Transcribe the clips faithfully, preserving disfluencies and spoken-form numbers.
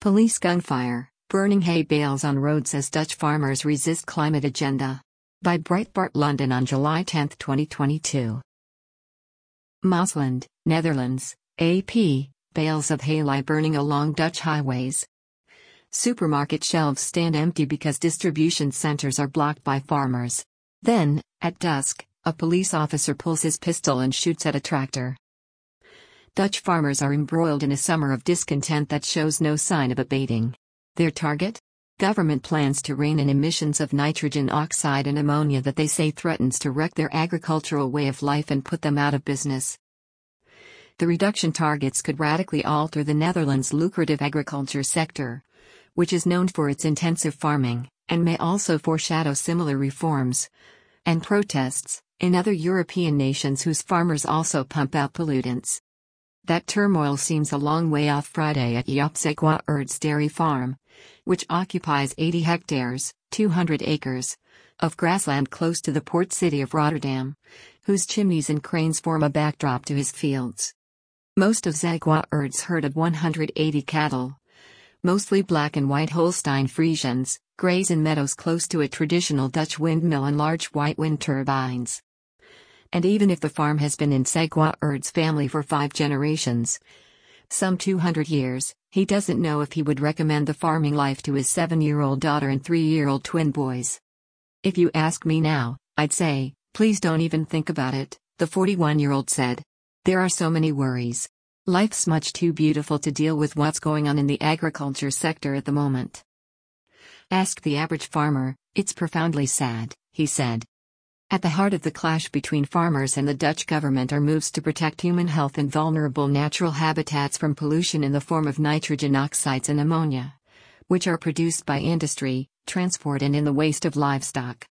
Police gunfire, burning hay bales on roads as Dutch farmers resist climate agenda. By Breitbart London on July tenth twenty twenty-two. Maasland, Netherlands, A P, bales of hay lie burning along Dutch highways. Supermarket shelves stand empty because distribution centers are blocked by farmers. Then, at dusk, a police officer pulls his pistol and shoots at a tractor. Dutch farmers are embroiled in a summer of discontent that shows no sign of abating. Their target? Government plans to rein in emissions of nitrogen oxide and ammonia that they say threatens to wreck their agricultural way of life and put them out of business. The reduction targets could radically alter the Netherlands' lucrative agriculture sector, which is known for its intensive farming, and may also foreshadow similar reforms and protests in other European nations whose farmers also pump out pollutants. That turmoil seems a long way off Friday at Jaap Zegwaards dairy farm, which occupies eighty hectares, two hundred acres, of grassland close to the port city of Rotterdam, whose chimneys and cranes form a backdrop to his fields. Most of Zegwaards' herd of one hundred eighty cattle, mostly black and white Holstein Friesians, graze in meadows close to a traditional Dutch windmill and large white wind turbines. And even if the farm has been in Zegwaards' family for five generations, some two hundred years, he doesn't know if he would recommend the farming life to his seven-year-old daughter and three-year-old twin boys. "If you ask me now, I'd say, please don't even think about it," the forty-one-year-old said. "There are so many worries. Life's much too beautiful to deal with what's going on in the agriculture sector at the moment." "Ask the average farmer, it's profoundly sad," he said. At the heart of the clash between farmers and the Dutch government are moves to protect human health and vulnerable natural habitats from pollution in the form of nitrogen oxides and ammonia, which are produced by industry, transport and in the waste of livestock.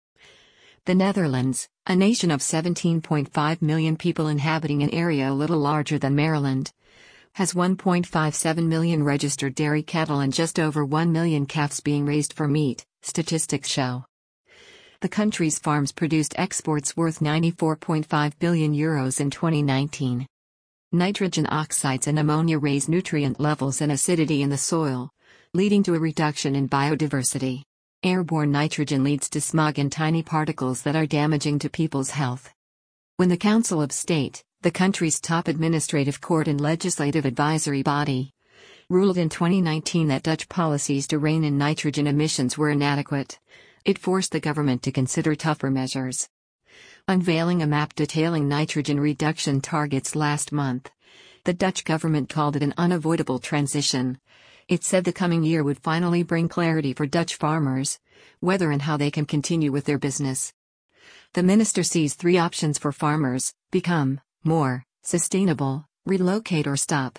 The Netherlands, a nation of seventeen point five million people inhabiting an area a little larger than Maryland, has one point five seven million registered dairy cattle and just over one million calves being raised for meat, statistics show. The country's farms produced exports worth ninety-four point five billion euros in twenty nineteen. Nitrogen oxides and ammonia raise nutrient levels and acidity in the soil, leading to a reduction in biodiversity. Airborne nitrogen leads to smog and tiny particles that are damaging to people's health. When the Council of State, the country's top administrative court and legislative advisory body, ruled in twenty nineteen that Dutch policies to rein in nitrogen emissions were inadequate, it forced the government to consider tougher measures. Unveiling a map detailing nitrogen reduction targets last month, the Dutch government called it an unavoidable transition. It said the coming year would finally bring clarity for Dutch farmers, whether and how they can continue with their business. The minister sees three options for farmers: become more sustainable, relocate or stop.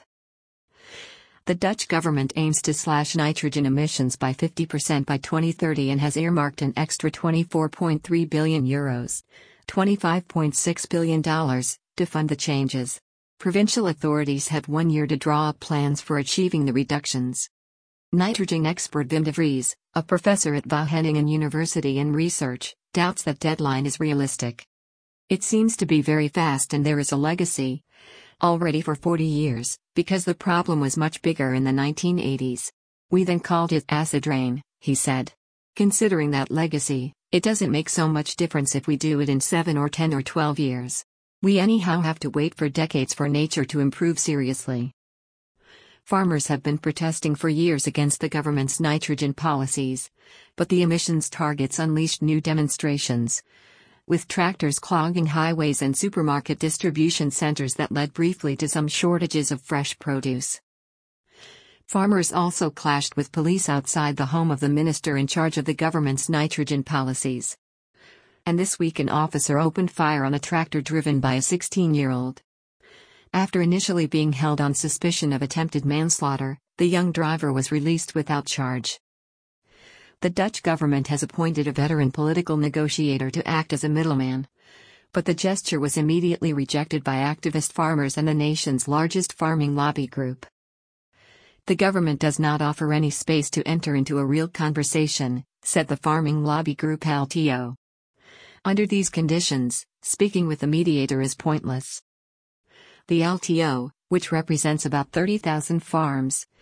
The Dutch government aims to slash nitrogen emissions by fifty percent by twenty thirty and has earmarked an extra twenty-four point three billion euros, twenty-five point six billion dollars, to fund the changes. Provincial authorities have one year to draw up plans for achieving the reductions. Nitrogen expert Wim de Vries, a professor at Wageningen University in research, doubts that deadline is realistic. "It seems to be very fast and there is a legacy, already for forty years, because the problem was much bigger in the nineteen eighties. We then called it acid rain," he said. "Considering that legacy, it doesn't make so much difference if we do it in seven or ten or twelve years. We anyhow have to wait for decades for nature to improve seriously." Farmers have been protesting for years against the government's nitrogen policies, but the emissions targets unleashed new demonstrations, with tractors clogging highways and supermarket distribution centers that led briefly to some shortages of fresh produce. Farmers also clashed with police outside the home of the minister in charge of the government's nitrogen policies. And this week an officer opened fire on a tractor driven by a sixteen-year-old. After initially being held on suspicion of attempted manslaughter, the young driver was released without charge. The Dutch government has appointed a veteran political negotiator to act as a middleman, but the gesture was immediately rejected by activist farmers and the nation's largest farming lobby group. "The government does not offer any space to enter into a real conversation," said the farming lobby group L T O. "Under these conditions, speaking with the mediator is pointless." The L T O, which represents about thirty thousand farms,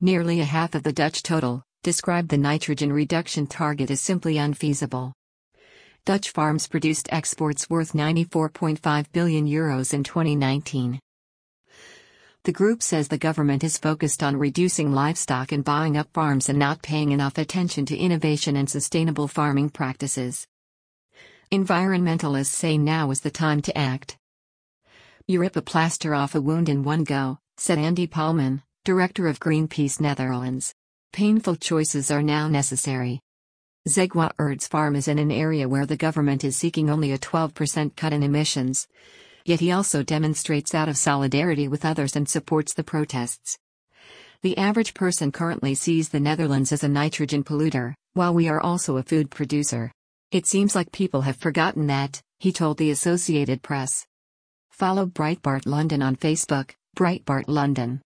nearly a half of the Dutch total, described the nitrogen reduction target as simply unfeasible. Dutch farms produced exports worth ninety-four point five billion euros in twenty nineteen. The group says the government is focused on reducing livestock and buying up farms and not paying enough attention to innovation and sustainable farming practices. Environmentalists say now is the time to act. "You rip a plaster off a wound in one go," said Andy Palman, director of Greenpeace Netherlands. "Painful choices are now necessary." Zegwa Erd's farm is in an area where the government is seeking only a twelve percent cut in emissions. Yet he also demonstrates out of solidarity with others and supports the protests. "The average person currently sees the Netherlands as a nitrogen polluter, while we are also a food producer. It seems like people have forgotten that," he told the Associated Press. Follow Breitbart London on Facebook, Breitbart London.